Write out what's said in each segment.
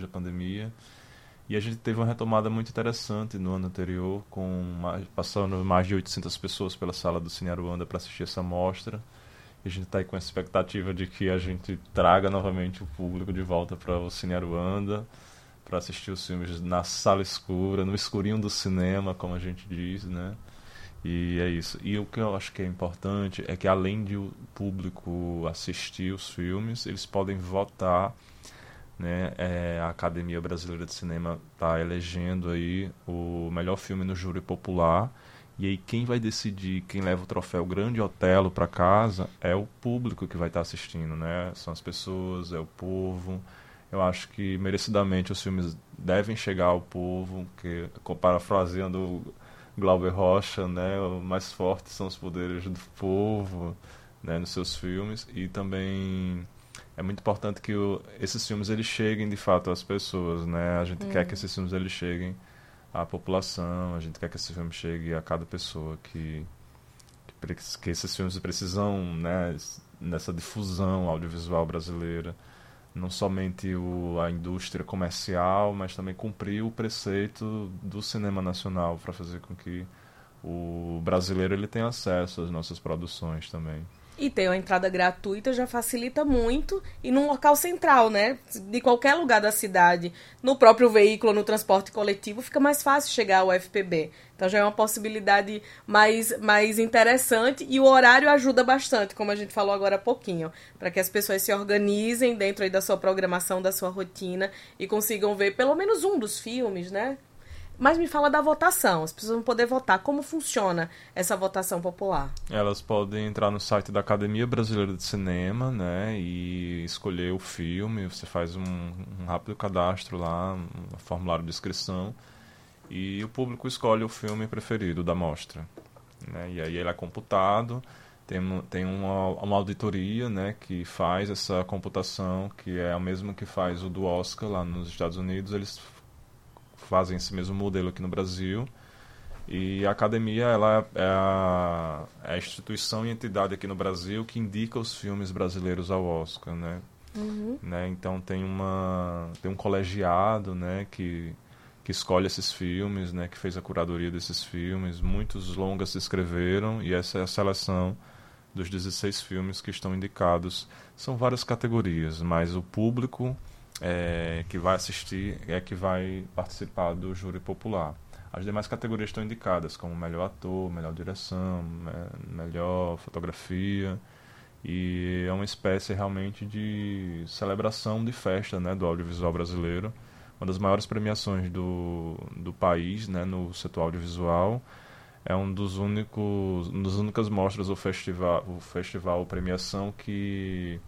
a pandemia. E a gente teve uma retomada muito interessante no ano anterior, passando mais de 800 pessoas pela sala do Cine Aruanda para assistir essa mostra. E a gente está aí com a expectativa de que a gente traga novamente o público de volta para o Cine Aruanda, para assistir os filmes na sala escura, no escurinho do cinema, como a gente diz, né? E é isso. E o que eu acho que é importante é que, além de o público assistir os filmes, eles podem votar, né? A Academia Brasileira de Cinema está elegendo aí o melhor filme no júri popular. E aí quem vai decidir, quem leva o troféu Grande Otelo para casa é o público que vai estar assistindo, né? São as pessoas, é o povo. Eu acho que merecidamente os filmes devem chegar ao povo, que, parafraseando Glauber Rocha, né, o mais fortes são os poderes do povo, né, nos seus filmes. E também é muito importante que esses filmes eles cheguem de fato às pessoas, né? A gente quer que esses filmes eles cheguem à população, a gente quer que esse filme chegue a cada pessoa, que esses filmes precisam, né, nessa difusão audiovisual brasileira, não somente a indústria comercial, mas também cumprir o preceito do cinema nacional para fazer com que o brasileiro ele tenha acesso às nossas produções também. E ter uma entrada gratuita já facilita muito, e num local central, né? De qualquer lugar da cidade, no próprio veículo, no transporte coletivo, fica mais fácil chegar ao FPB. Então já é uma possibilidade mais interessante, e o horário ajuda bastante, como a gente falou agora há pouquinho, para que as pessoas se organizem dentro aí da sua programação, da sua rotina, e consigam ver pelo menos um dos filmes, né? Mas me fala da votação, as pessoas vão poder votar. Como funciona essa votação popular? Elas podem entrar no site da Academia Brasileira de Cinema, né, e escolher o filme. Você faz um rápido cadastro lá, um formulário de inscrição, e o público escolhe o filme preferido da mostra, né, e aí ele é computado. Tem uma auditoria, né, que faz essa computação, que é a mesma que faz o do Oscar lá nos Estados Unidos. Eles fazem esse mesmo modelo aqui no Brasil, e a Academia ela é a instituição e entidade aqui no Brasil que indica os filmes brasileiros ao Oscar, né? Né? Então tem um colegiado, né, que escolhe esses filmes, né, que fez a curadoria desses filmes. Muitos longas se inscreveram, e essa é a seleção dos 16 filmes que estão indicados. São várias categorias, mas o público que vai assistir que vai participar do júri popular. As demais categorias estão indicadas, como melhor ator, melhor direção, melhor fotografia, e é uma espécie realmente de celebração, de festa, né, do audiovisual brasileiro. Uma das maiores premiações do país, né, no setor audiovisual. É uma das únicas mostras do festival Premiação que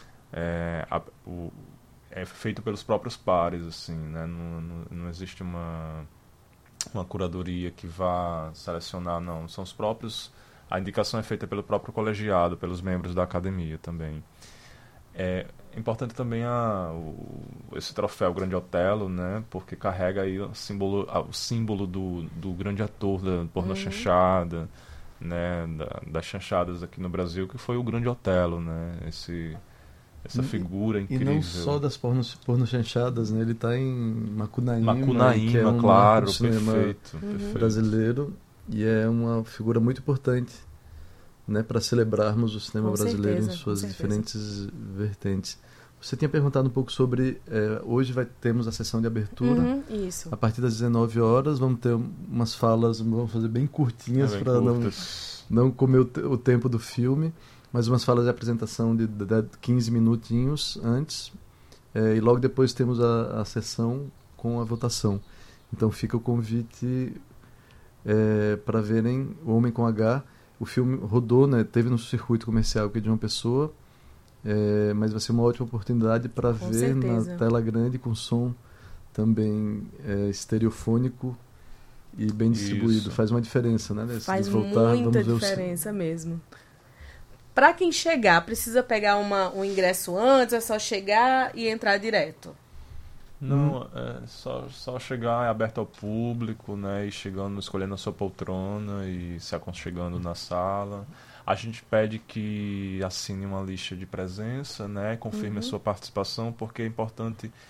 é feito pelos próprios pares, assim, né? Não existe uma curadoria que vá selecionar, não. São os próprios. A indicação é feita pelo próprio colegiado, pelos membros da academia também. É importante também esse troféu Grande Otelo, né? Porque carrega aí o símbolo do grande ator da porno chanchada, né? Das chanchadas aqui no Brasil, que foi o Grande Otelo, né? Essa figura incrível. E não só das porno chanchadas, né? Ele está em Macunaíma, que é claro, cinema perfeito. brasileiro, e é uma figura muito importante, né, para celebrarmos o cinema brasileiro em suas diferentes vertentes. Você tinha perguntado um pouco sobre... hoje temos a sessão de abertura. Isso. A partir das 19 horas vamos ter umas falas, vamos fazer bem curtinhas para não comer o tempo do filme, mas umas falas de apresentação de 15 minutinhos antes, e logo depois temos a sessão com a votação. Então fica o convite para verem O Homem com H. O filme rodou, né, teve no circuito comercial aqui de uma pessoa, mas vai ser uma ótima oportunidade para ver certeza. Na tela grande, com som também estereofônico e bem distribuído. Isso. Faz uma diferença, né? Faz muita diferença mesmo. Para quem chegar, precisa pegar um ingresso antes, é só chegar e entrar direto? Não, é só chegar, é aberto ao público, né, e chegando, escolhendo a sua poltrona e se aconchegando na sala. A gente pede que assine uma lista de presença, né, confirme a sua participação, porque é importante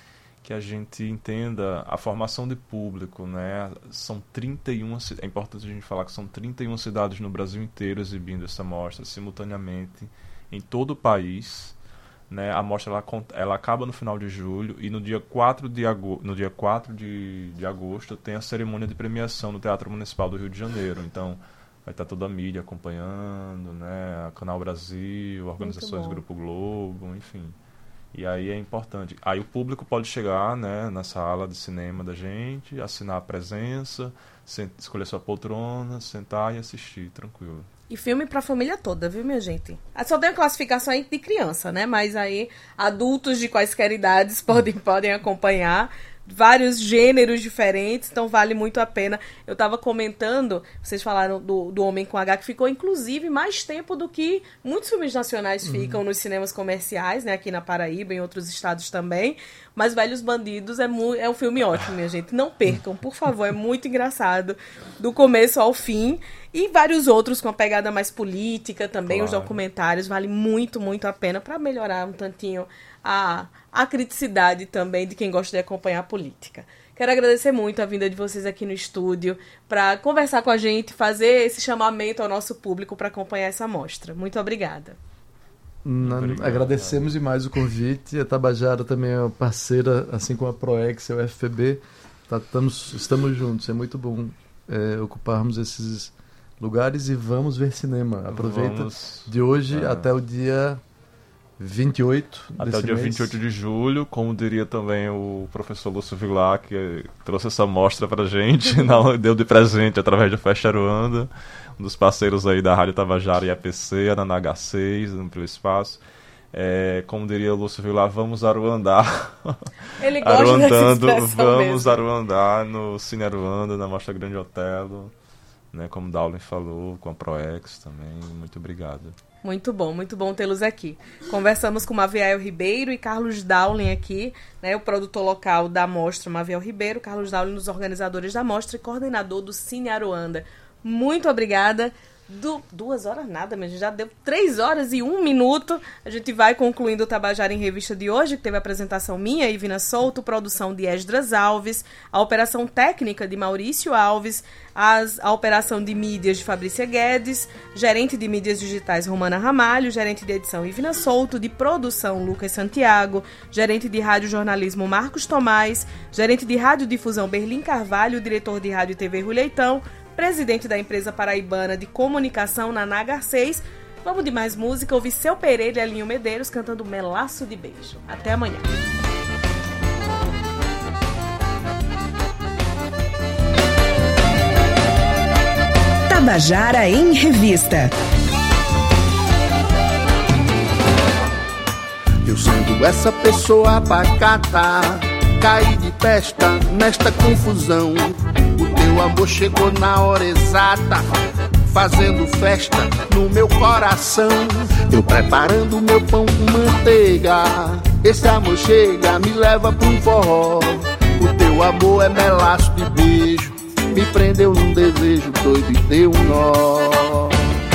que a gente entenda a formação de público, né? São 31, é importante a gente falar que são 31 cidades no Brasil inteiro exibindo essa mostra simultaneamente em todo o país, né? A mostra ela acaba no final de julho e no dia 4 de agosto tem a cerimônia de premiação no Teatro Municipal do Rio de Janeiro. Então vai estar toda a mídia acompanhando, né? A Canal Brasil, organizações Grupo Globo, enfim. E aí é importante. Aí o público pode chegar, né, na sala de cinema da gente, assinar a presença, escolher sua poltrona, sentar e assistir, tranquilo. E filme pra família toda, viu, minha gente? Só tem a classificação aí de criança, né? Mas aí adultos de quaisquer idades podem acompanhar. Vários gêneros diferentes, então vale muito a pena. Eu estava comentando, vocês falaram do Homem com H, que ficou inclusive mais tempo do que muitos filmes nacionais ficam nos cinemas comerciais, né, aqui na Paraíba, em outros estados também. Mas Velhos Bandidos é um filme ótimo, minha gente. Não percam, por favor, é muito engraçado, do começo ao fim. E vários outros com uma pegada mais política também, claro. Os documentários, vale muito, muito a pena para melhorar um tantinho a criticidade também de quem gosta de acompanhar a política. Quero agradecer muito a vinda de vocês aqui no estúdio para conversar com a gente, fazer esse chamamento ao nosso público para acompanhar essa mostra. Muito obrigada. Agradecemos demais o convite. A Tabajara também é uma parceira, assim como a Proex e o FPB. Estamos juntos. É muito bom ocuparmos esses lugares e vamos ver cinema. Aproveita de hoje até o dia 28 até o dia 28 de julho, como diria também o professor Lúcio Vilar, que trouxe essa mostra pra gente, deu de presente através do Festa Aruanda, um dos parceiros aí da Rádio Tabajara e APC, a Naná H6, no Pelo Espaço. Como diria o Lúcio Vilar, vamos aruandar. Ele gosta dessa expressão vamos mesmo. Aruandar no Cine Aruanda, na Mostra Grande Otelo, né, como Daulin falou, com a Proex também. Muito obrigado. Muito bom tê-los aqui. Conversamos com Maviel Ribeiro e Carlos Daulin aqui, né, o produtor local da mostra, Maviel Ribeiro, Carlos Daulin, um dos organizadores da mostra e coordenador do Cine Aruanda. Muito obrigada. 2 horas nada, mas já deu 3 horas e 1 minuto. A gente vai concluindo o Tabajara em Revista de hoje, que teve a apresentação minha, Ivina Souto, produção de Esdras Alves, a operação técnica de Maurício Alves, a operação de mídias de Fabrícia Guedes, gerente de mídias digitais Romana Ramalho, gerente de edição Ivina Souto, de produção Lucas Santiago, gerente de rádio jornalismo Marcos Tomás, gerente de radiodifusão Berlim Carvalho, diretor de rádio e TV Rui Leitão, presidente da empresa paraibana de comunicação Naná H6. Vamos de mais música, ouvir Seu Pereira e Alinho Medeiros cantando Melaço de Beijo. Até amanhã. Tabajara em Revista. Eu sendo essa pessoa pacata, caí de testa nesta confusão. O teu amor chegou na hora exata, fazendo festa no meu coração. Eu preparando meu pão com manteiga, esse amor chega, me leva pra um forró. O teu amor é melaço de beijo, me prendeu num desejo doido e deu um nó.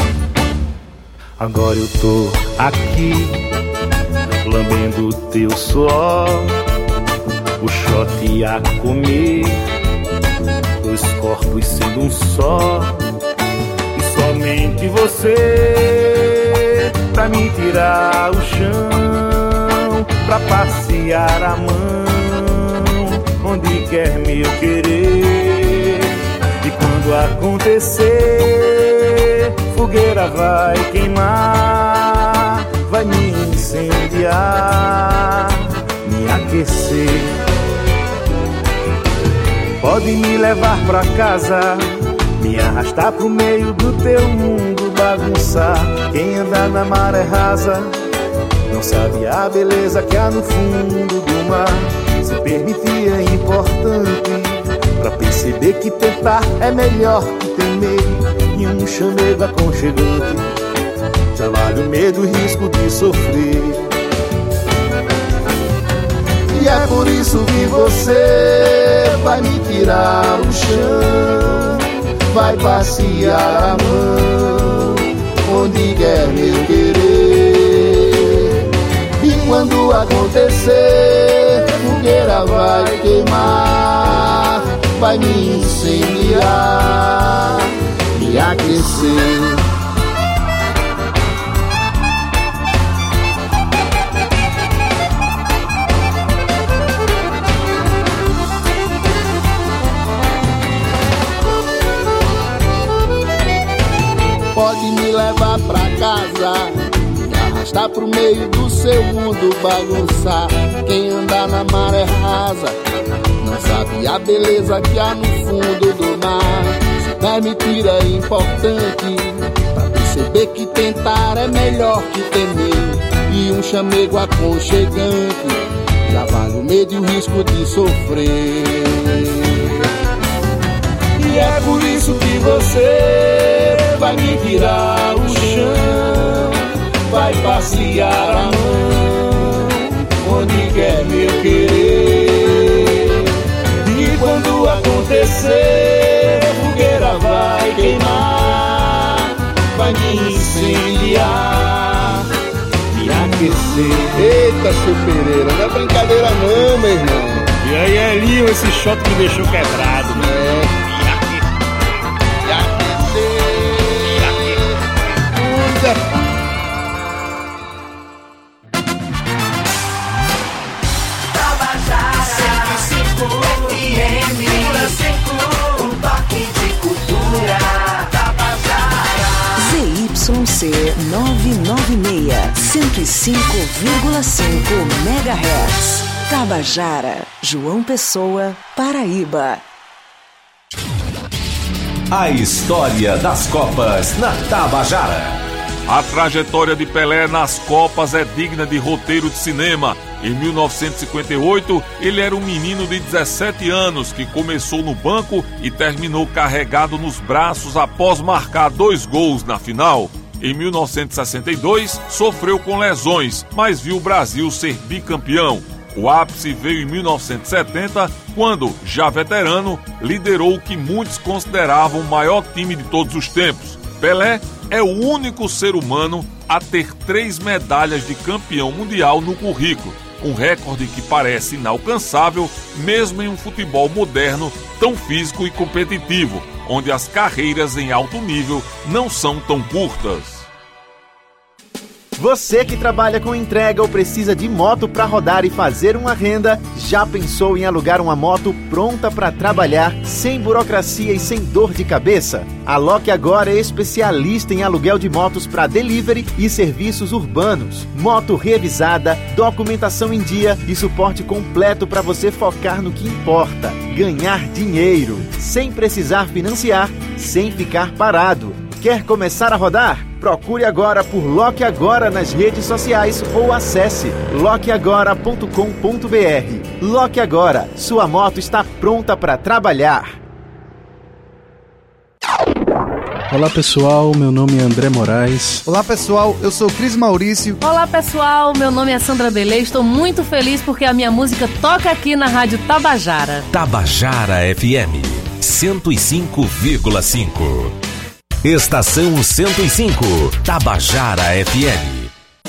Agora eu tô aqui, lambendo teu suor, o shot a comer, 2 corpos sendo um só, e somente você pra me tirar o chão, pra passear a mão onde quer me querer. E quando acontecer, fogueira vai queimar, vai me incendiar, me aquecer. Pode me levar pra casa, me arrastar pro meio do teu mundo, bagunçar. Quem anda na maré rasa não sabe a beleza que há no fundo do mar. Se permitir é importante pra perceber que tentar é melhor que temer. E um chamego aconchegante já vale o medo e risco de sofrer. E é por isso que você vai me tirar o chão, vai passear a mão onde quer me querer. E quando acontecer, fogueira fogueira vai queimar, vai me incendiar, me aquecer. Pode me levar pra casa, me arrastar pro meio do seu mundo, bagunçar. Quem anda na maré rasa não sabe a beleza que há no fundo do mar. Se permitir é importante pra perceber que tentar é melhor que temer. E um chamego aconchegante já vale o medo e o risco de sofrer. E é por isso que você vai me virar o chão, vai passear a mão onde quer meu querer. E quando acontecer, a fogueira vai queimar, vai me incendiar, me aquecer. Eita, seu Pereira, não é brincadeira não, meu irmão. E aí, Elinho, esse shot me deixou quebrado, né? ZYC 996, 105,5 MHz. Tabajara, João Pessoa, Paraíba. A história das Copas na Tabajara. A trajetória de Pelé nas Copas é digna de roteiro de cinema. Em 1958, ele era um menino de 17 anos que começou no banco e terminou carregado nos braços após marcar 2 gols na final. Em 1962, sofreu com lesões, mas viu o Brasil ser bicampeão. O ápice veio em 1970, quando, já veterano, liderou o que muitos consideravam o maior time de todos os tempos. Pelé é o único ser humano a ter 3 medalhas de campeão mundial no currículo, um recorde que parece inalcançável mesmo em um futebol moderno tão físico e competitivo, onde as carreiras em alto nível não são tão curtas. Você que trabalha com entrega ou precisa de moto para rodar e fazer uma renda, já pensou em alugar uma moto pronta para trabalhar, sem burocracia e sem dor de cabeça? A Lock Agora é especialista em aluguel de motos para delivery e serviços urbanos. Moto revisada, documentação em dia e suporte completo para você focar no que importa: ganhar dinheiro, sem precisar financiar, sem ficar parado. Quer começar a rodar? Procure agora por Lock Agora nas redes sociais ou acesse lockagora.com.br. Lock Agora, sua moto está pronta para trabalhar. Olá pessoal, meu nome é André Moraes. Olá pessoal, eu sou Cris Maurício. Olá pessoal, meu nome é Sandra Belê. Estou muito feliz porque a minha música toca aqui na Rádio Tabajara. Tabajara FM 105,5. Estação 105, Tabajara FM.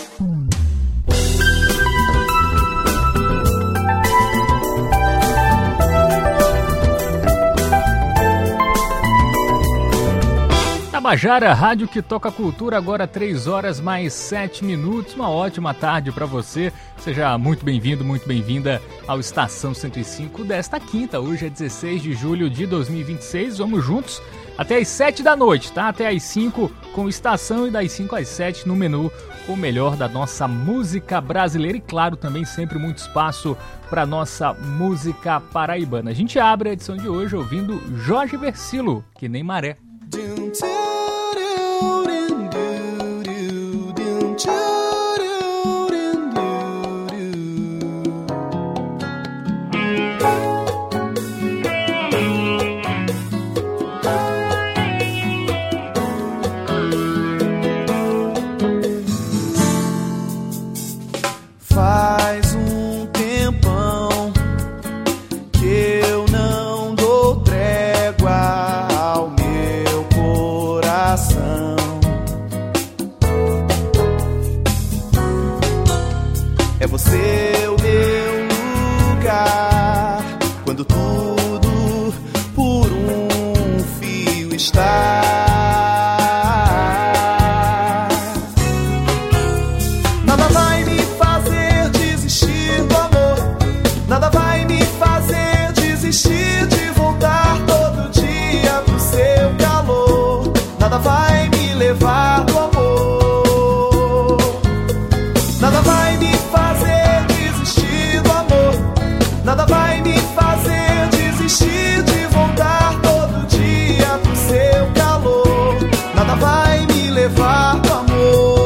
Tabajara, rádio que toca cultura, agora 3 horas mais 7 minutos. Uma ótima tarde para você. Seja muito bem-vindo, muito bem-vinda ao Estação 105 desta quinta. Hoje é 16 de julho de 2026. Vamos juntos até às 7 da noite, tá? Até às 5 com Estação e das 5 às 7 no menu o melhor da nossa música brasileira e, claro, também sempre muito espaço para nossa música paraibana. A gente abre a edição de hoje ouvindo Jorge Versilo, Que Nem Maré. Faz um tempão que eu não dou trégua ao meu corpo. quando tudo por um fio está. Nada vai me fazer desistir do amor, nada vai me fazer desistir de voltar todo dia pro seu calor, nada vai me levar do amor, nada vai me fazer desistir do amor, nada vai me fazer desistir de voltar todo dia pro seu calor, nada vai me levar do amor.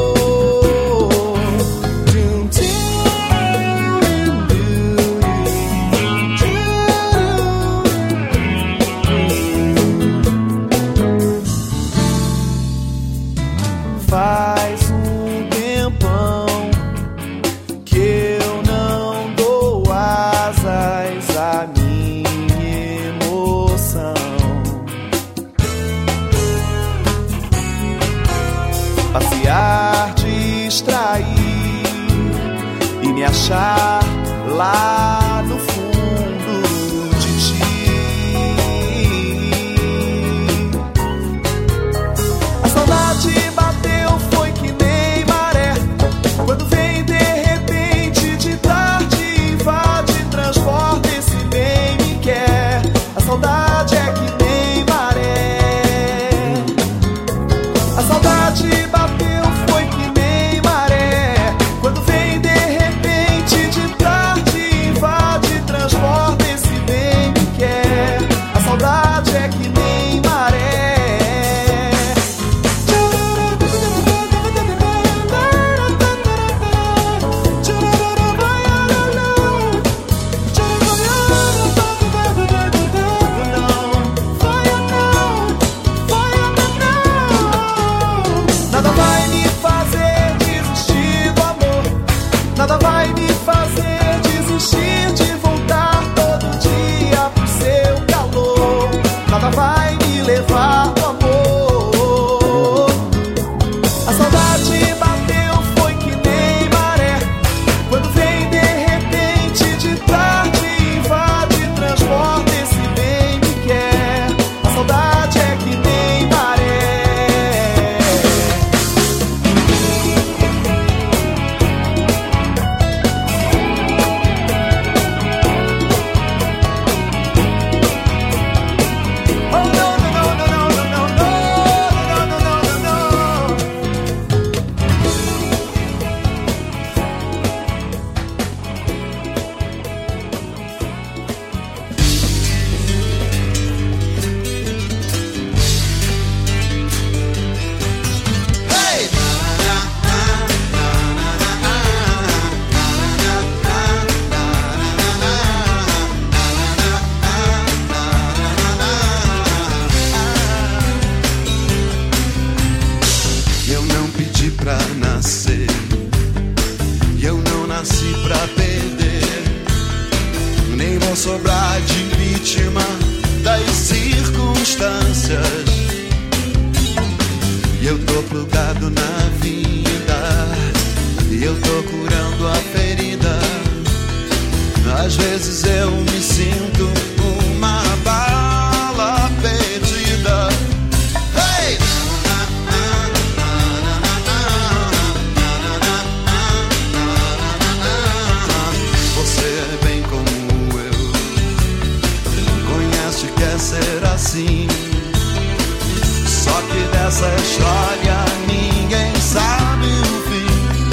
Faz um tempão que eu não dou asas à minha emoção. Passear, distrair e me achar lá no fundo de ti. A saudade bateu, foi que nem maré, quando vem de repente, de tarde, invade, transporta, esse bem me quer. A saudade é que nem maré, a saudade bateu, foi que nem maré, quando vem de repente, de tarde, invade, transporta, esse bem me quer. A saudade é que nem maré. Nada vai me fazer desistir do amor, nada vai me fazer desistir de voltar todo dia pro seu calor, nada vai me levar do amor. A saudade bateu, foi que nem maré, quando vem de repente, de tarde, invade, transporta, esse bem me quer. A saudade é que nem maré. Oh, no, no, no, no, no, no, no, no, no, no, no, no. Hey! Eu não pedi pra nascer, e eu não nasci pra perder, nem vou sobrar de vítima das circunstâncias. E eu tô plugado na vida, e eu tô curando a ferida. Às vezes eu me sinto uma bala perdida. Hey! Você é bem como eu, conhece, quer ser assim. Só que dessa história ninguém sabe o fim.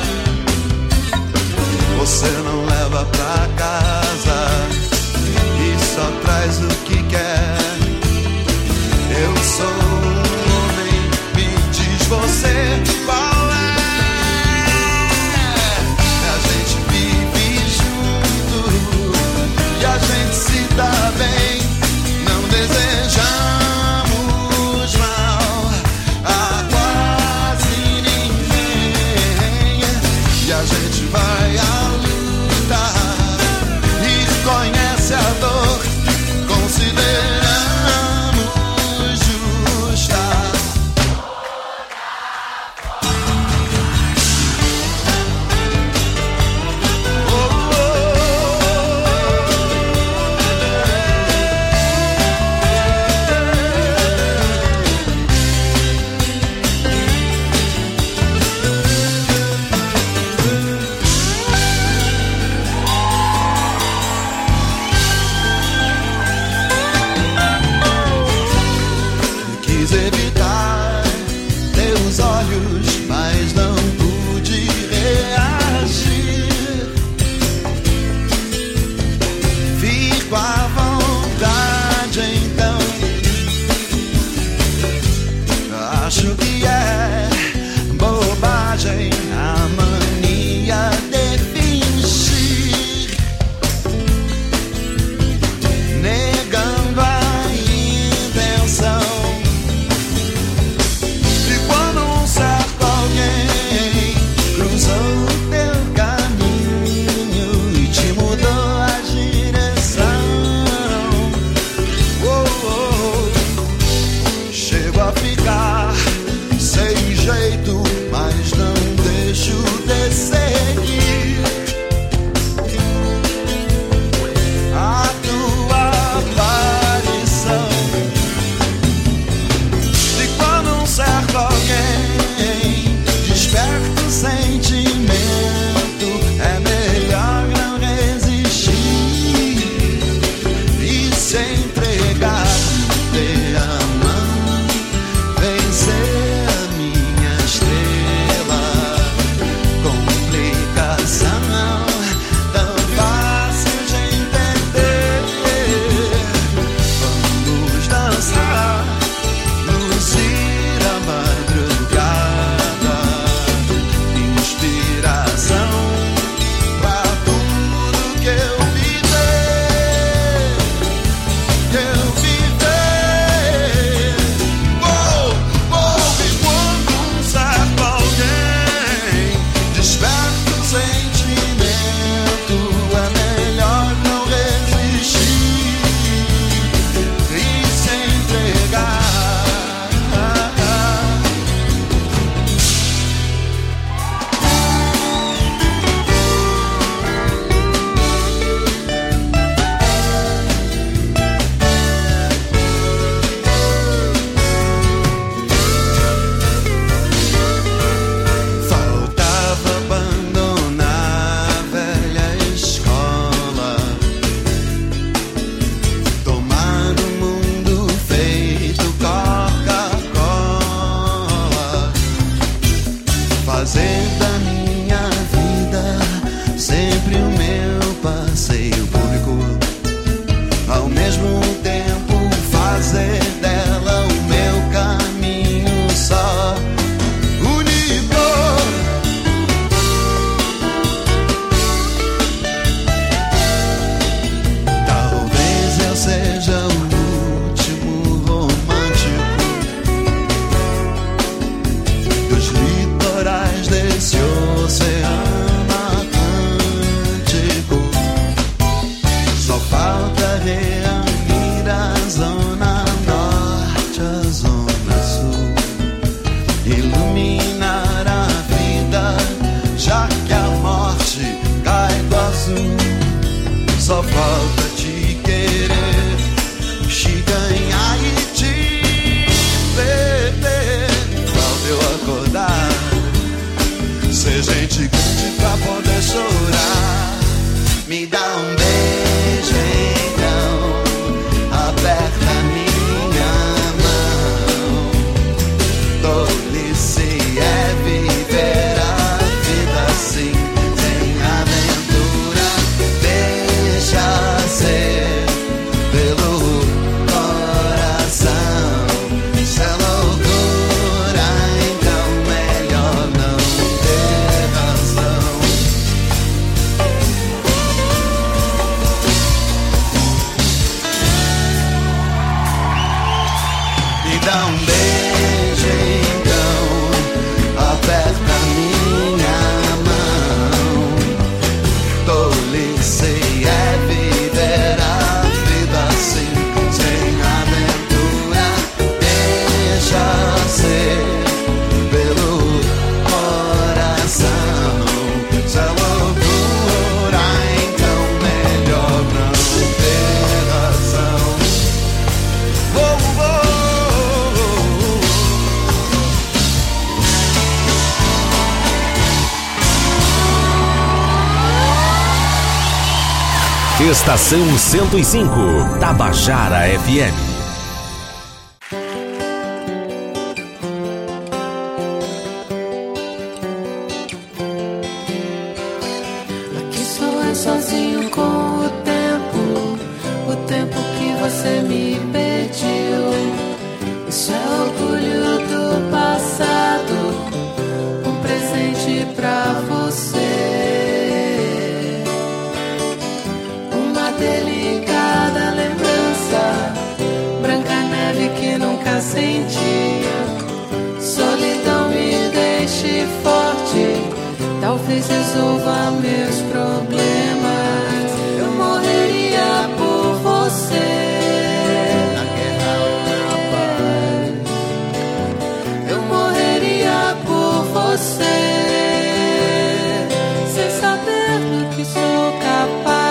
Você não leva pra casa e só traz o que quer. Eu sou um homem, me diz você qual é. A gente vive junto e a gente se dá bem. Não desejamos mal a quase ninguém. E a gente vai à luta e conhece a dor. Consideramos justa. Oh, oh, oh. reunir a zona norte, a zona sul, iluminar a vida, já que a morte cai do azul. Só falta te querer, te ganhar e te perder. Falta eu acordar, ser gente grande pra poder chorar. Me dá um beijo então, aperta minha mão. Tolice é viver a vida assim, sem aventura. Deixa ser pelo coração. Se é loucura, então melhor não ter razão. Me dá um beijo então, aperta minha mão. Tolice é viver a vida assim, sem aventura. Deixa ser pelo coração. Se é loucura, então melhor não ter razão. Estação 105, Tabajara FM. Aqui sou eu sozinho com o tempo que você me pediu. Isso é orgulho do passado, um presente pra você. Delicada lembrança, branca neve que nunca sentia. Solidão me deixe forte, talvez resolva meus problemas. Eu morreria por você, na guerra ou na paz. Eu morreria por você, sem saber do que sou capaz.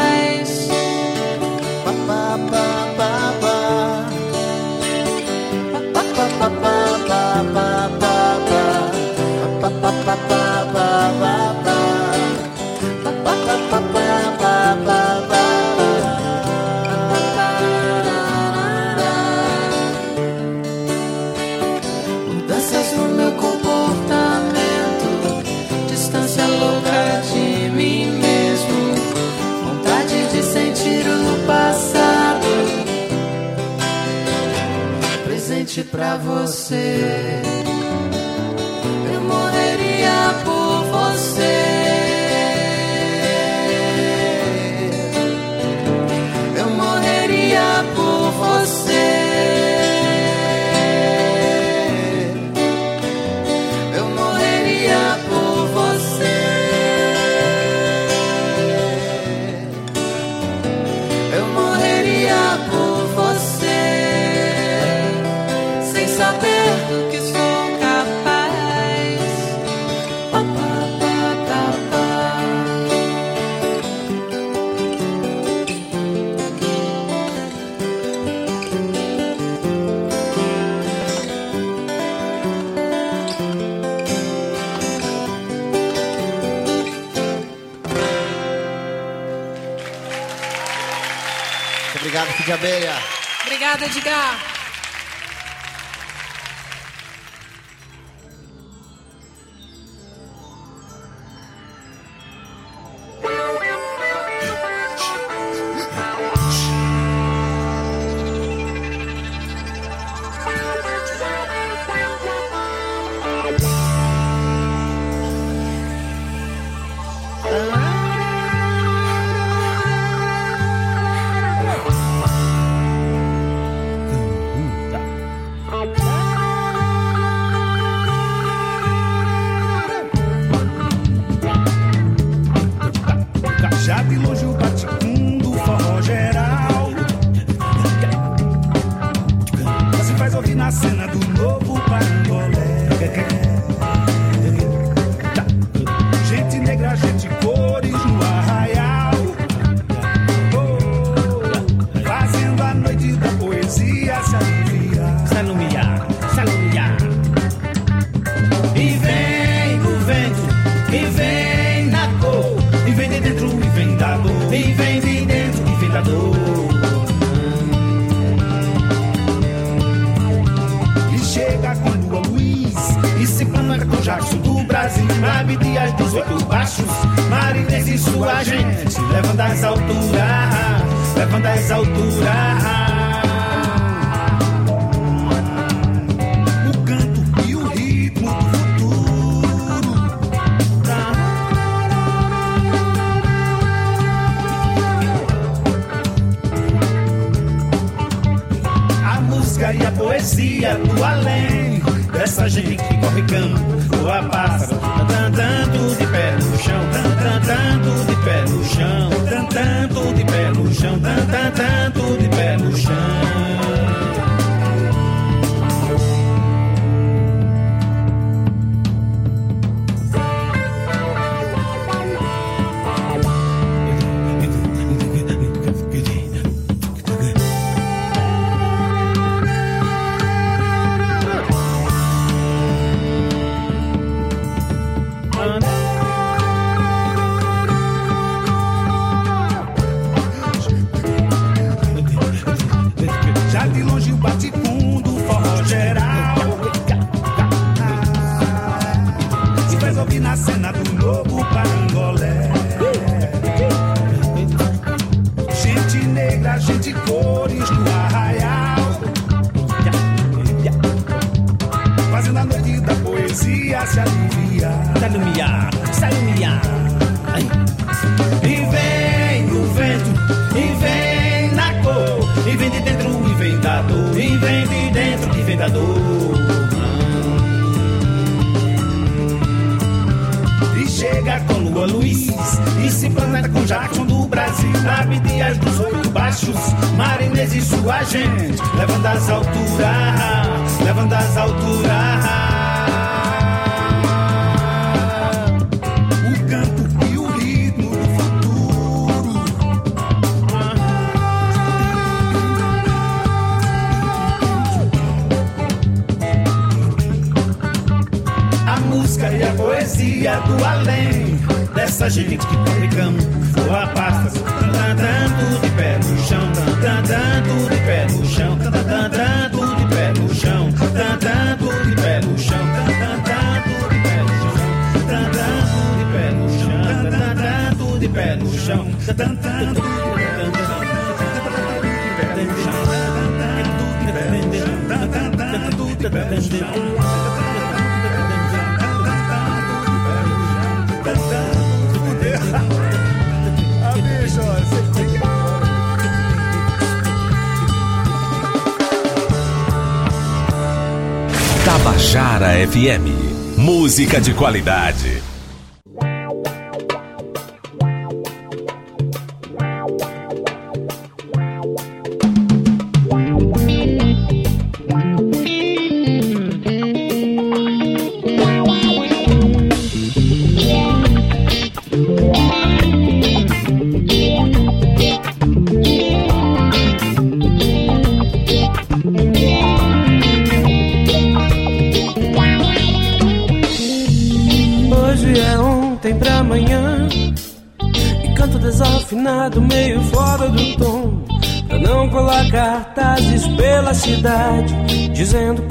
Mudanças no meu comportamento, distância louca de mim mesmo, vontade de sentir o passado, presente pra você. Eu morreria por você. Eu morreria por você. Eu morreria por você. Eu morreria por você, sem saber do que sou capaz. Pa, pa, pa, pa, pa. Obrigado, Kid Abelha. Obrigada, Edgar. novo Parangolé. Gente negra, gente cores no arraial, fazendo a noite da poesia se aliviar. Salumiar, salumiar. E vem o vento, e vem na cor, e vem de dentro e vem da dor, e vem de dentro e vem da dor. E chega com Lua Luiz, e se planta com Jackson do Brasil, Abdias dos 8 baixos, Marinês e sua gente, levando as alturas, levando as alturas. E a poesia do além, dessa gente que corre campo, voa pássaro, tanto de pé no chão, tanto de pé no chão, tanto de pé no chão, tanto de pé no chão. E chega com Lua Luiz, e se planeta com Jackson do Brasil, Abdias dos 8 baixos, Marinês e sua gente, levando as alturas, levando as alturas. E a poesia do além, dessa gente que corre campo, voa pássaro, tanto de pé no chão, tanto de pé no chão, tanto de pé no chão, tanto de pé no chão, tanto de pé no chão, tanto de pé no chão, tanto de pé no chão, tanto de pé no chão. Tabajara FM, música de qualidade. Meio fora do tom, pra não colar cartazes pela cidade dizendo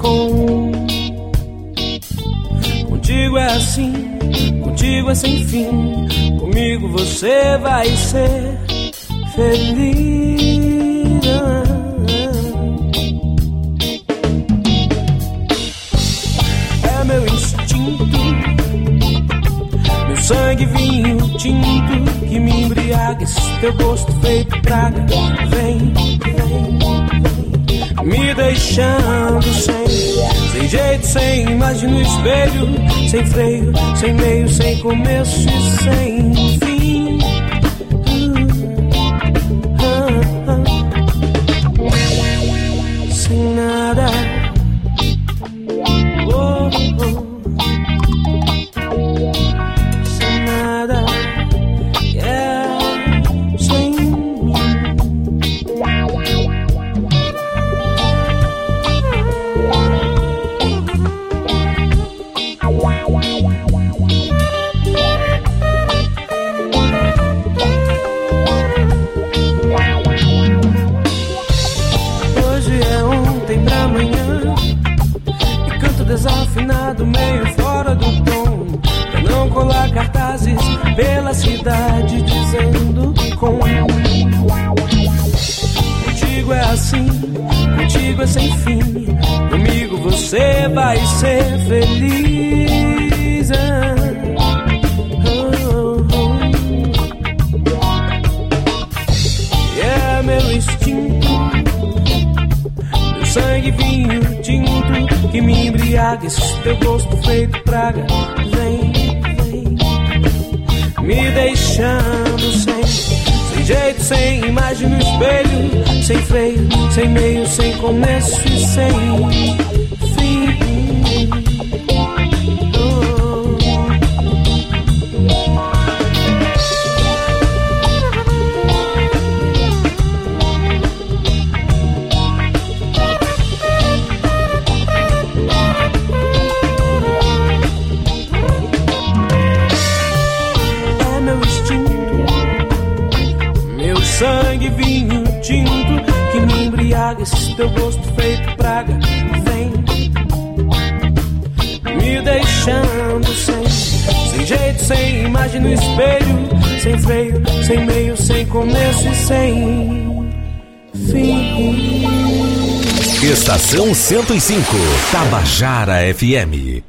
contigo é assim, contigo é sem fim, comigo você vai ser feliz. É meu instinto, meu sangue vinho tinto que me embriaga, esse teu gosto feito praga. Vem, me deixando sem jeito, sem imagem no espelho, sem freio, sem meio, sem começo e sem fim. Sem nada, desafinado, meio fora do tom. Pra não colar cartazes pela cidade dizendo que contigo é assim, contigo é sem fim. Comigo você vai ser feliz. É meu instinto, meu sangue, vinho tinto que me embriaga. Esse teu gosto feito praga. Vem, vem, me deixando sem jeito, sem imagem no espelho, sem freio, sem meio, sem começo e sem fim. Sangue, vinho, tinto que me embriaga. Esse teu gosto feito praga. Vem, me deixando sem jeito, sem imagem no espelho, sem freio, sem meio, sem começo e sem fim. Estação 105, Tabajara FM.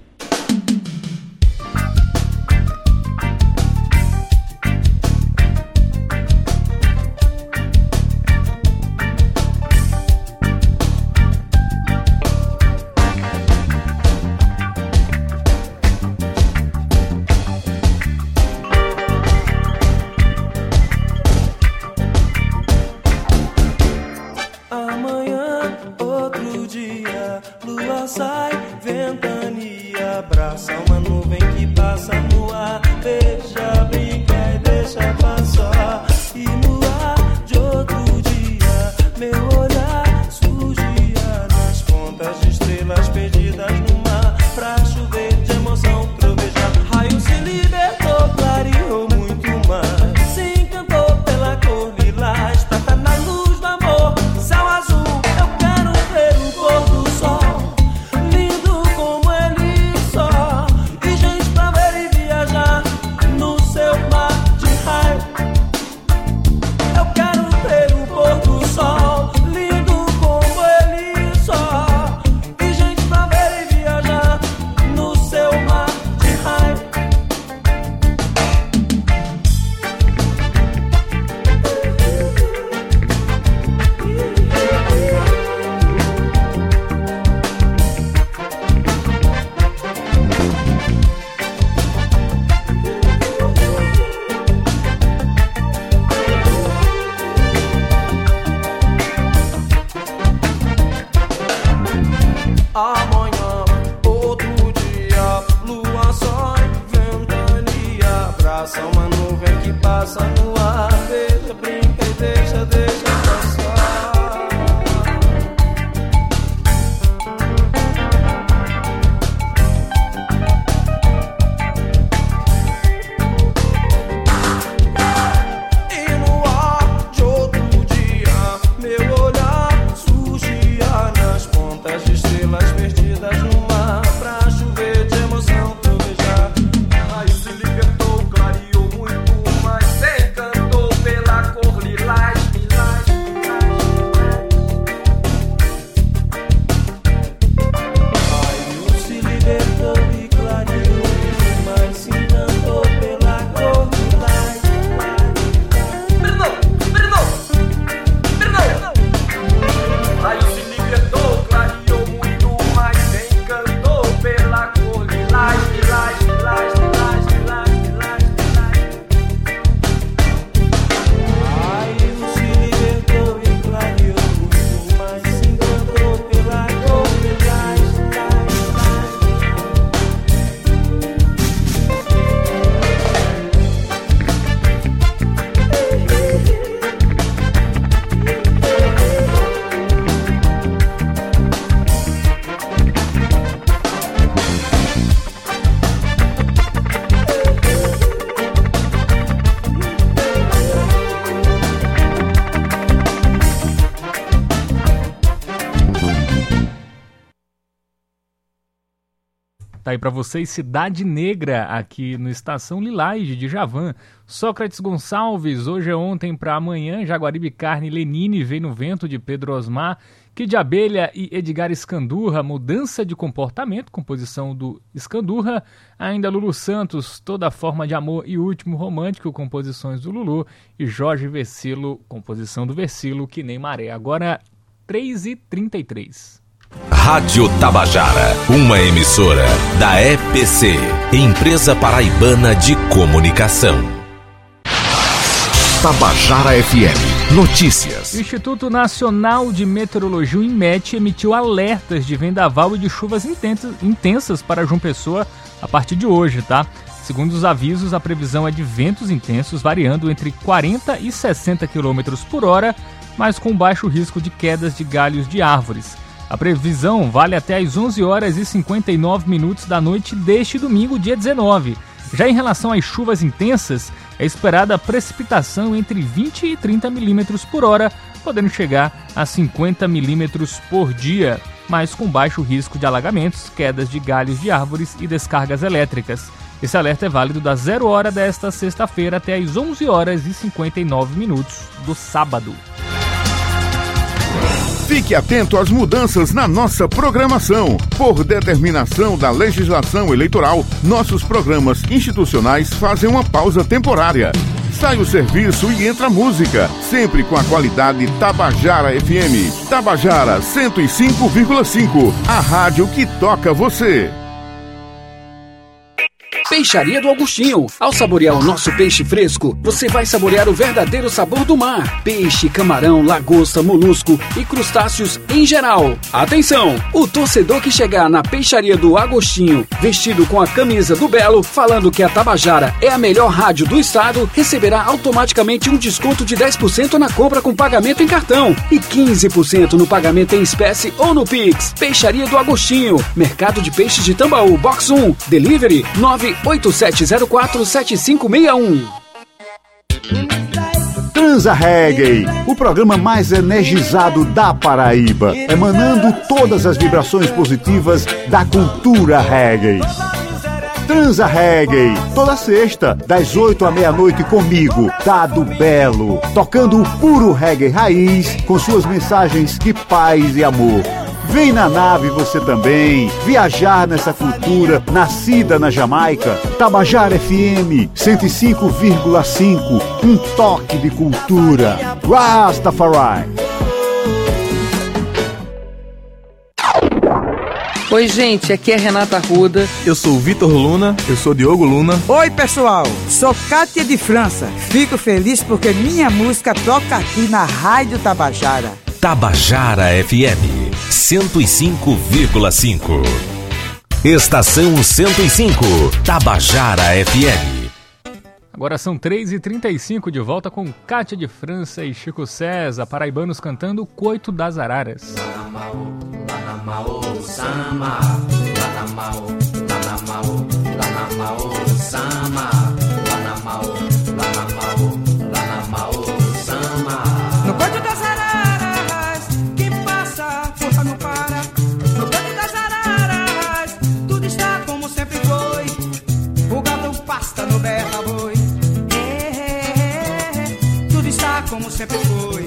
Raio se libertou, clareou muito mais. Tá aí pra vocês Cidade Negra aqui no Estação Lilás de Djavan. Sócrates Gonçalves, Hoje é Ontem pra Amanhã, Jaguaribe Carne, Lenine, Vem no Vento de Pedro Osmar, Kid Abelha e Edgar Escandurra, Mudança de Comportamento, composição do Escandurra. Ainda Lulu Santos, Toda Forma de Amor e Último Romântico, composições do Lulu. E Jorge Versilo, composição do Versilo, Que Nem Maré. Agora 3h33. Rádio Tabajara, uma emissora da EPC, Empresa Paraibana de Comunicação. Tabajara FM. Notícias. O Instituto Nacional de Meteorologia, o INMET, emitiu alertas de vendaval e de chuvas intensas para João Pessoa a partir de hoje, tá? Segundo os avisos, a previsão é de ventos intensos variando entre 40 e 60 km por hora, mas com baixo risco de quedas de galhos de árvores. A previsão vale até às 11 horas e 59 minutos da noite deste domingo, dia 19. Já em relação às chuvas intensas, é esperada precipitação entre 20 e 30 milímetros por hora, podendo chegar a 50 milímetros por dia, mas com baixo risco de alagamentos, quedas de galhos de árvores e descargas elétricas. Esse alerta é válido da 0 hora desta sexta-feira até às 11 horas e 59 minutos do sábado. Fique atento às mudanças na nossa programação. Por determinação da legislação eleitoral, nossos programas institucionais fazem uma pausa temporária. Sai o serviço e entra a música, sempre com a qualidade Tabajara FM. Tabajara 105,5, a rádio que toca você. Peixaria do Augustinho. Ao saborear o nosso peixe fresco, você vai saborear o verdadeiro sabor do mar. Peixe, camarão, lagosta, molusco e crustáceos em geral. Atenção! O torcedor que chegar na Peixaria do Agostinho, vestido com a camisa do Belo, falando que a Tabajara é a melhor rádio do estado, receberá automaticamente um desconto de 10% na compra com pagamento em cartão e 15% no pagamento em espécie ou no Pix. Peixaria do Agostinho. Mercado de Peixes de Tambaú, Box 1. Delivery 987047561. Transa Reggae, o programa mais energizado da Paraíba, emanando todas as vibrações positivas da cultura reggae. Transa Reggae, toda sexta, das 8 à meia-noite comigo, Dado Belo, tocando o puro reggae raiz, com suas mensagens de paz e amor. Vem na nave você também, viajar nessa cultura nascida na Jamaica. Tabajara FM 105,5, um toque de cultura. Rastafari. Oi gente, aqui é Renata Arruda. Eu sou o Vitor Luna. Eu sou Diogo Luna. Oi pessoal, sou Kátia de França. Fico feliz porque minha música toca aqui na Rádio Tabajara. Tabajara FM 105,5. Estação 105, Tabajara FM. Agora são 3h35, de volta com Kátia de França e Chico César, paraibanos cantando Coito das Araras. No Coito das Araras, que passa, força não para. No Coito das Araras, tudo está como sempre foi. O gado pasta no berra-boi. Tudo está como sempre foi.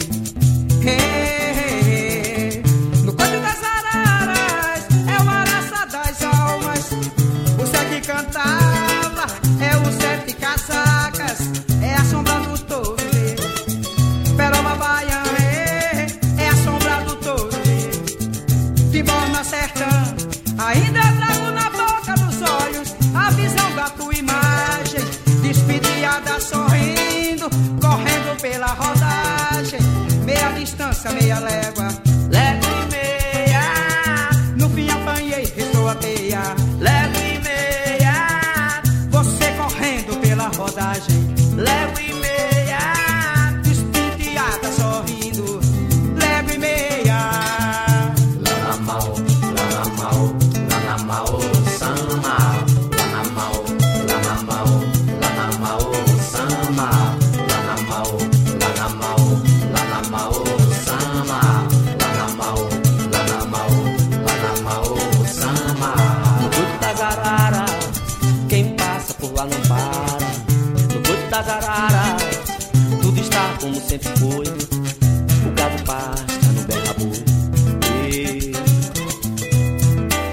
No Coito das Araras, é o araça das almas. O Zé que cantava, é o sete casacas, é a sombra do touro. Peroba baiana, é a sombra do touro. Timborna sertão, ainda trago na boca dos olhos a visão da tua imagem, despedida sorrindo, correndo pela rodagem, meia distância, meia légua, légua e meia, no fim apanhei, restou a teia, légua e meia, você correndo pela rodagem, légua e meia, despedida sorrindo, légua e meia. Lanamau, lanamau, lanamau, sama, lanamau, lanamau, lanamau, sama, lanamau, lanamau, lanamau, sama.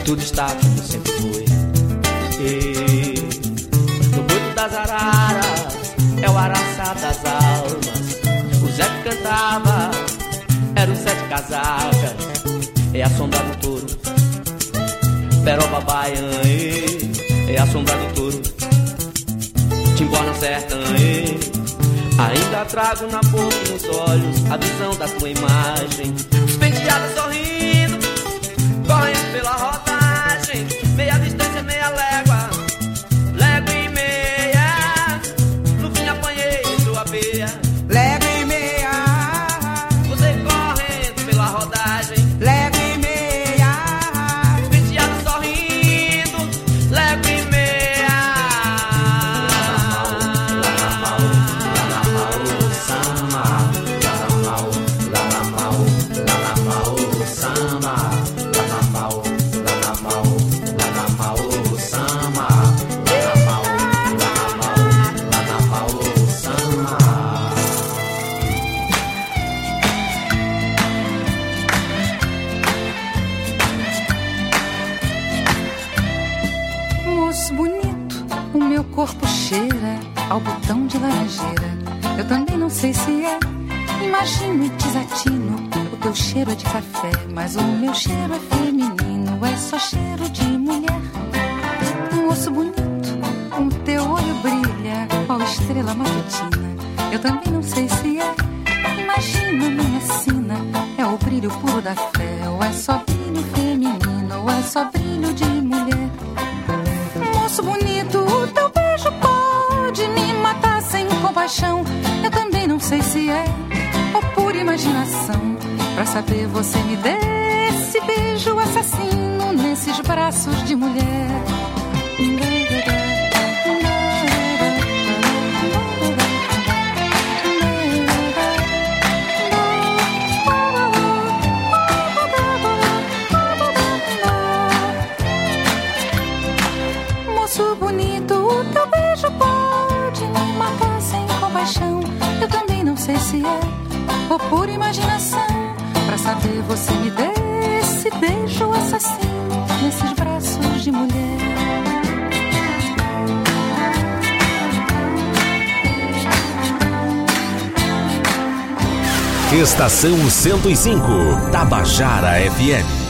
tudo está como sempre foi. E no boito das araras é o araçá das almas. O Zé que cantava era o Sete Casacas, é a sombra do touro. Peroba Baianê é a sombra do touro. Timbó na sertanê, ainda trago na boca e nos olhos a visão da tua imagem. Penteada sorrindo, correndo pela rodagem. Meia distância, meia légua, légua e meia. No fim apanhei sua beia, légua e meia. Você correndo pela rodagem, légua e meia. Penteada sorrindo, légua e meia. Moço bonito, o meu corpo cheira ao botão de laranjeira. Eu também não sei se é, imagino e desatino. O teu cheiro é de café, mas o meu cheiro é feminino. É só cheiro de mulher. Moço bonito, o teu olho brilha qual estrela matutina. Eu também não sei se é, imagino a minha sina. É o brilho puro da fé, ou é só brilho feminino, ou é só brilho de mulher. Moço bonito, o teu beijo pode me matar sem compaixão. Eu também não sei se é ou pura imaginação. Pra saber você me dê esse beijo assassino nesses braços de mulher. Moço bonito, o teu beijo pode me matar sem compaixão. Eu também não sei se é ou pura imaginação. Pra saber você me dê esse beijo assassino nesses braços de mulher. Estação 105, Tabajara FM.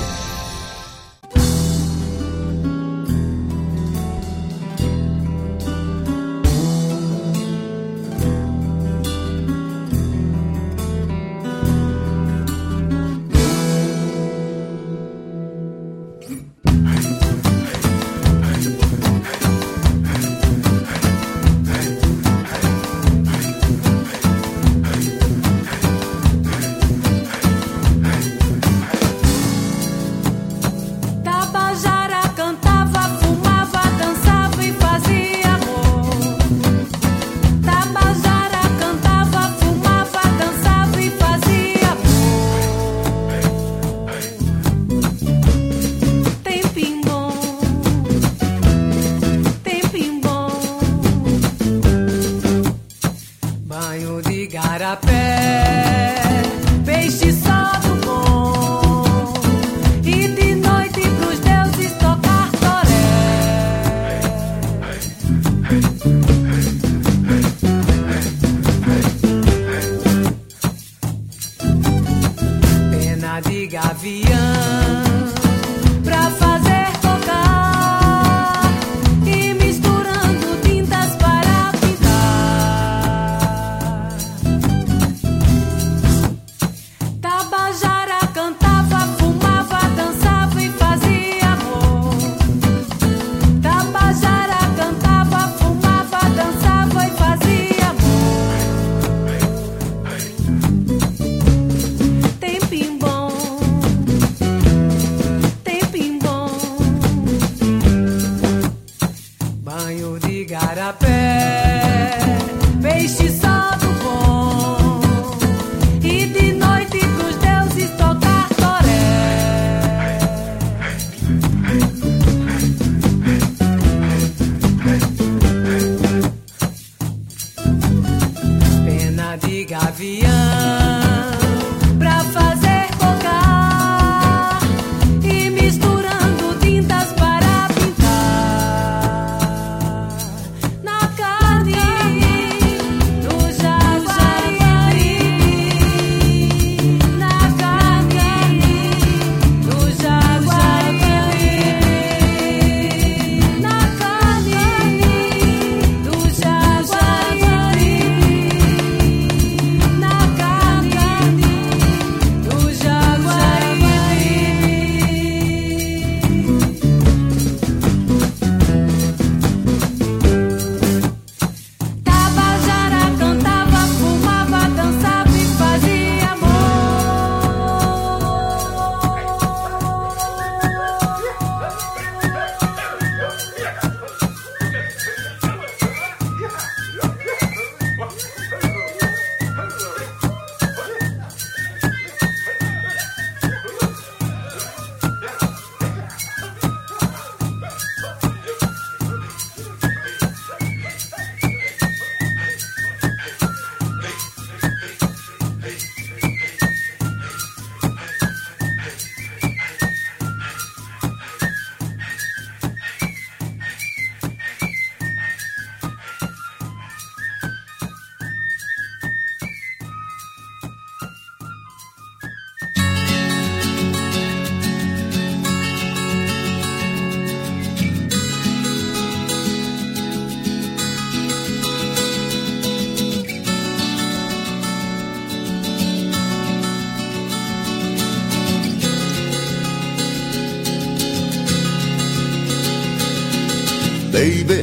Baby,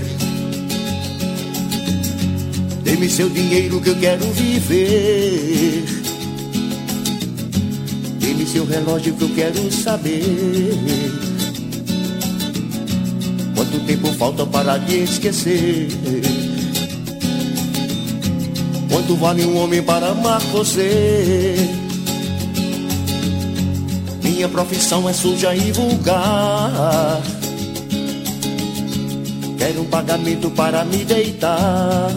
dê-me seu dinheiro que eu quero viver. Dê-me seu relógio que eu quero saber quanto tempo falta para te esquecer. Quanto vale um homem para amar você? Minha profissão é suja e vulgar. Quero um pagamento para me deitar,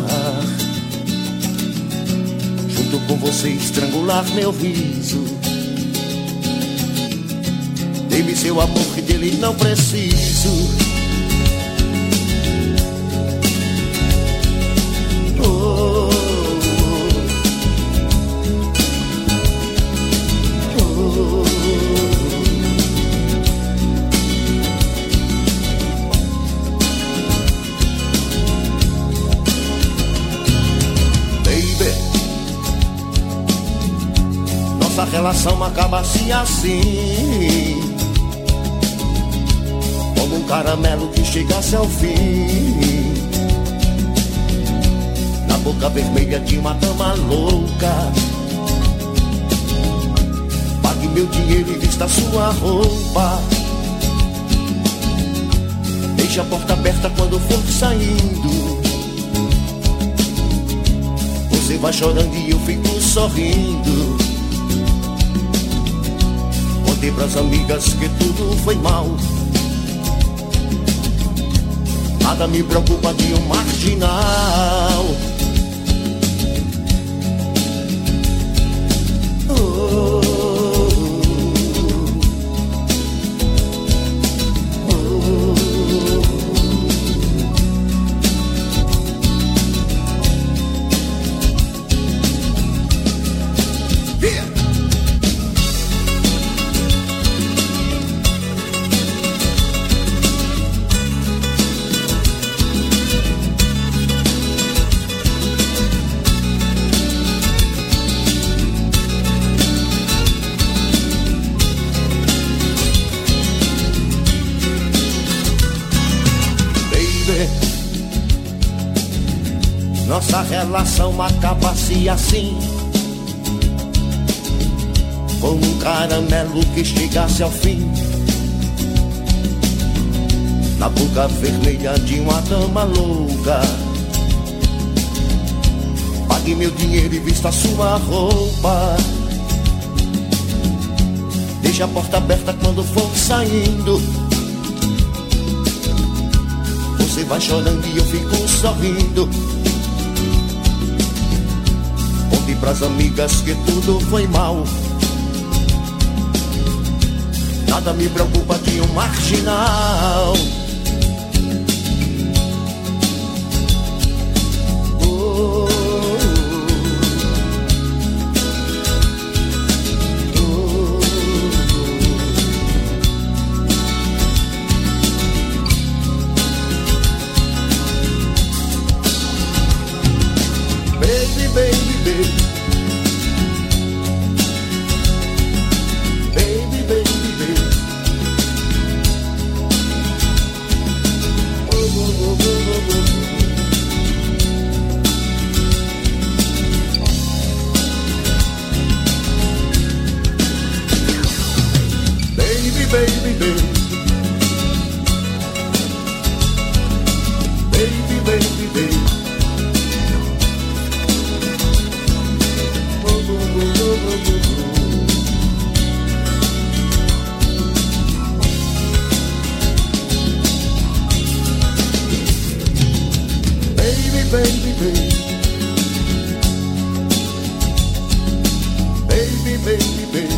junto com você estrangular meu riso. Dê-me seu amor que dele não preciso. Oh, oh, oh. Nossa relação acaba-se assim, como um caramelo que chegasse ao fim, na boca vermelha de uma dama louca. Pague meu dinheiro e vista sua roupa. Deixe a porta aberta quando for saindo. Você vai chorando e eu fico sorrindo. Contei pras amigas que tudo foi mal. Nada me preocupa de um marginal. Oh, nossa relação acaba-se assim, como um caramelo que chegasse ao fim, na boca vermelha de uma dama louca. Pague meu dinheiro e vista sua roupa. Deixe a porta aberta quando for saindo. Você vai chorando e eu fico sorrindo. Conte pras amigas que tudo foi mal. Nada me preocupa de um marginal. Oh, oh, baby, baby, baby. Baby, baby, baby. Oh, oh, oh, oh, oh, oh. Baby, baby, baby. Baby, baby, baby. Oh, oh, oh, oh, oh, oh. Baby, baby, baby. Baby, baby, baby.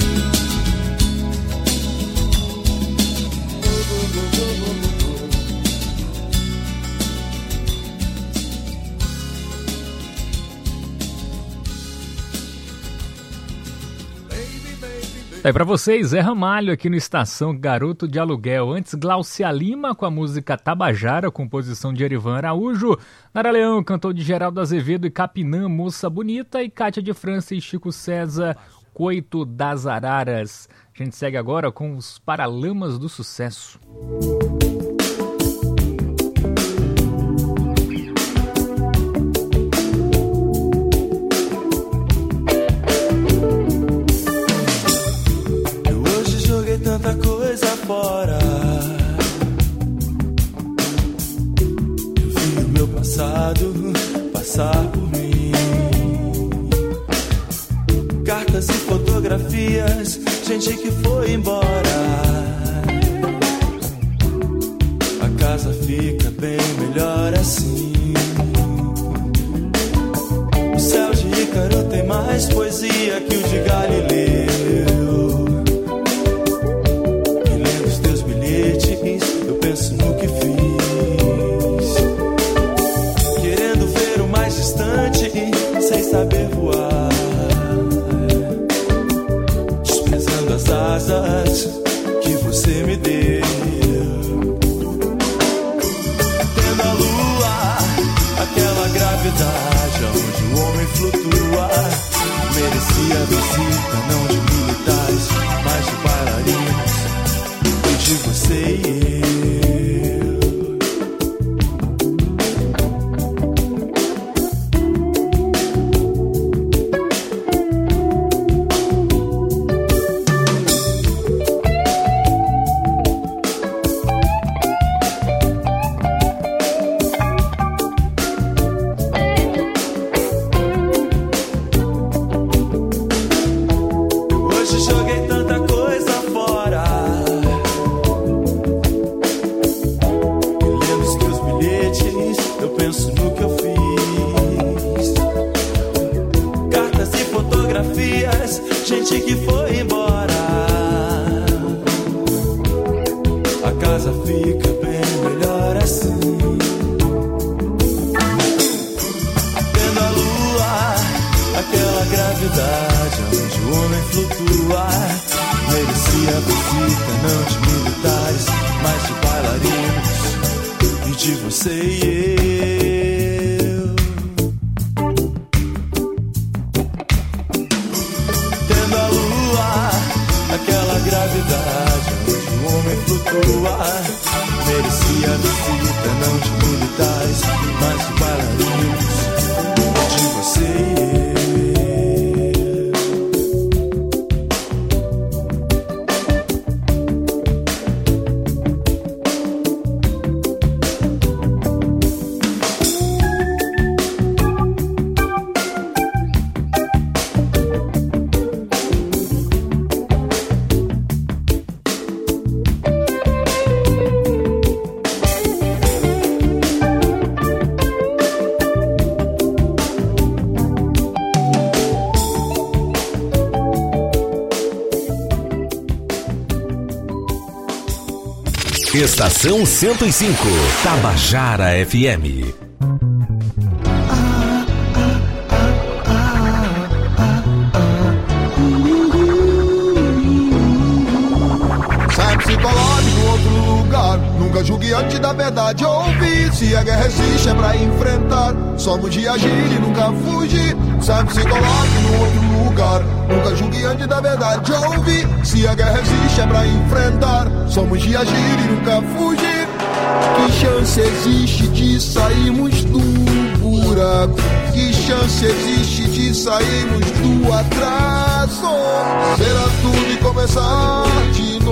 É pra vocês, Zé Ramalho aqui no Estação Garoto de Aluguel. Antes, Glaucia Lima com a música Tabajara, composição de Erivan Araújo. Nara Leão cantou de Geraldo Azevedo e Capinã, Moça Bonita. E Cátia de França e Chico César, Coito das Araras. A gente segue agora com os Paralamas do Sucesso. foi embora, a casa fica bem melhor assim. O céu de Ícaro tem mais poesia que o de Galileu. E lendo os teus bilhetes, eu penso no que fiz, querendo ver o mais distante sem saber voar, desprezando as asas que você me deu. Tendo a lua, aquela gravidade onde o homem flutua, merecia a visita não de militares, mas de bailarinos, e de você e eu. Hoje joguei tanta coisa fora, e lendo os teus bilhetes, eu penso no que eu fiz. Cartas e fotografias, gente que foi embora, a casa fica bem melhor assim. Tendo a lua, aquela gravidade onde o homem flutua, merecia a visita não de militares, mas de bailarinos, e de você e eu. Tendo a lua, aquela gravidade onde o homem flutua, merecia a visita não de militares, mas de bailarinos, e de você e eu. Estação 105, Tabajara FM. Sempre se coloque no outro lugar, nunca julgue antes da verdade ouvir. Se a guerra existe é pra enfrentar, somos de agir e nunca fugir. Sempre se coloque no outro lugar, nunca julgue antes da verdade ouvir. Se a guerra existe é pra enfrentar, somos de agir e nunca fugir. Que chance existe de sairmos do buraco? Que chance existe de sairmos do atraso? Será tudo e começar de novo.